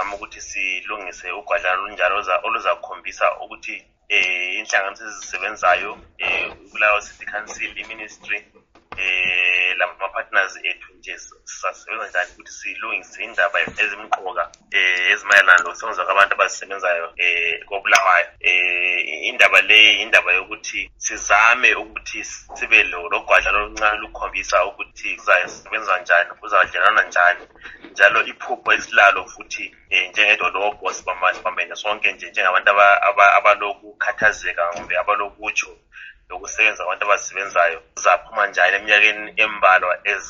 sizama ukuthi silungise ugwadlana olunjalo oluzakhombisa ukuthi inhlanganiso ezisebenzayo kulawo city council iministry lama-partners ethu nje sisasebenza njani ukuthi silungise indaba ezimqoka ezimayelana lokusebenza kwabantu abazisebenzayo koBulawayo. Indaba leyi indaba yokuthi sizame ukuthi sibe logwadla oluncane lukhombisa ukuthi kuzasebenza njani, kuzadlalana njani, njalo iphupho esilalo futhi njengedolobho sibambene sonke nje njengabantu abalokukhathazeka kumbe abalokutsho lokusebenza abantu abasebenzayo zaphuma njani eminyakeni embalwa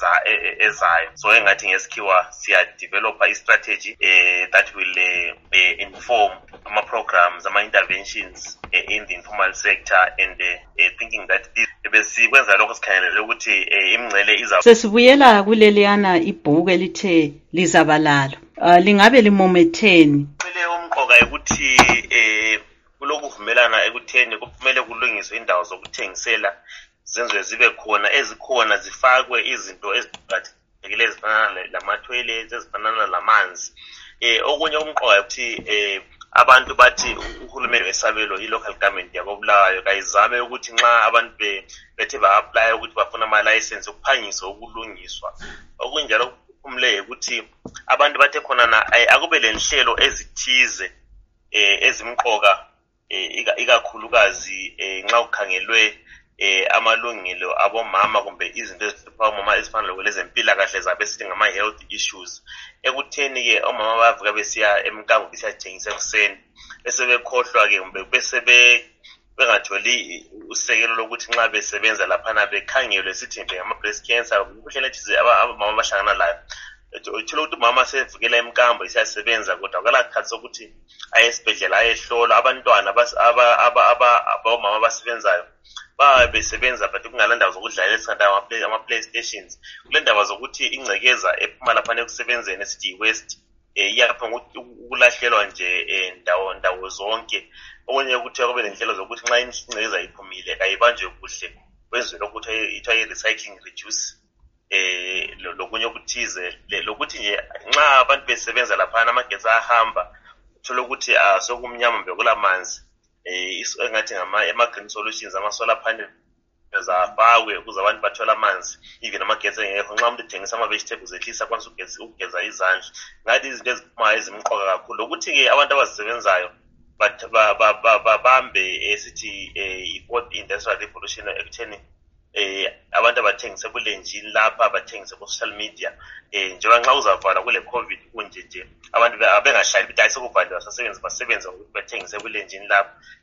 ezayo. So engathi ngesikhiwa siyadevelopa i-strategy that will inform ama-programs, ama-interventions in the informal sector and thinking that besikwenza lokho sikhangelele ukuthi imingcele sesibuyela kuleliyana ibhuku elithe lizabalalo lingabe limometheni umqoka ukuthi kulokuvumelana ekutheni kumele kulungiswe indawo zokuthengisela zenziwe zibe khona, ezikhona zifakwe izinto eziqakathekile ezifana lama-toilets, ezifana lamanzi. Okunye umqoka ukuthi abantu bathi uhulumeni wesabelo i-local government yakoBulawayo kayizame ukuthi nxa abantu bethe ba-apply ukuthi bafuna ama-license ukuphangisa ukulungiswa. Okunjalo kuphumule ukuthi abantu bathe khona akube lenhlelo ezithize ezimqoka ikakhulukazi nxa kukhangelwe amalungelo abomama kumbe izinto ezifana omama ezifana lokwelezempilakahle zabe sithi ngama-health issues. Ekutheni-ke omama bavuka besiya emkambo besiyathengisa ekuseni besebekhohlwa-ke kumbe bengatholi usekelo lokuthi nxa besebenza laphana bekhangelwe sithi mbe ngama-breast cancer kumkhuhlane ethize abamama bahlangana layo. Uthola ukuthi umama sevukela emkambo isiyasebenza kodwa akalakhathi sokuthi aye esibhedlela ayehlolwa. Abantwana abomama abasebenzayo besebenza but kungalandawo zokudlalela esingathi ama-playstations. Kule ndaba zokuthi ingcekeza ephuma laphana ekusebenzeni esithi yi-waste iyaphanga ukulahlelwa nje ndawo zonke. Okunye ukuthi kube nenhlelo zokuthi nxa ingcekeza iphumile kayibanjwe kuhle kwenziwe lokhu ithiwa yi-recycling reduce lokunye okuthize lokuthi nje nxa abantu besebenza laphana amagetsi ahamba uthola ukuthi sokumnyama mbe kulamanzi engathi ama-green solutions, ama-solar panels afakwe ukuze abantu bathole amanzi even amagetsi engekho. Nxa umuntu ethengisa ama-vegetables ehlisa akwanisa ukugeza izandla. Ngathi izinto eziphumayo ezimqoka kakhulu lokuthi-ke abantu abazisebenzayo babambe esithi i-fourth industrial revolution ekutheni abantu abathengise kulenjini lapha abathengise ku-social media njengoba nxa uzavala kule COVID kunje nje abantu bengahlali ukuthi ayisokuvaliwa basebenze ukuthi bathengise kulenjini lapha.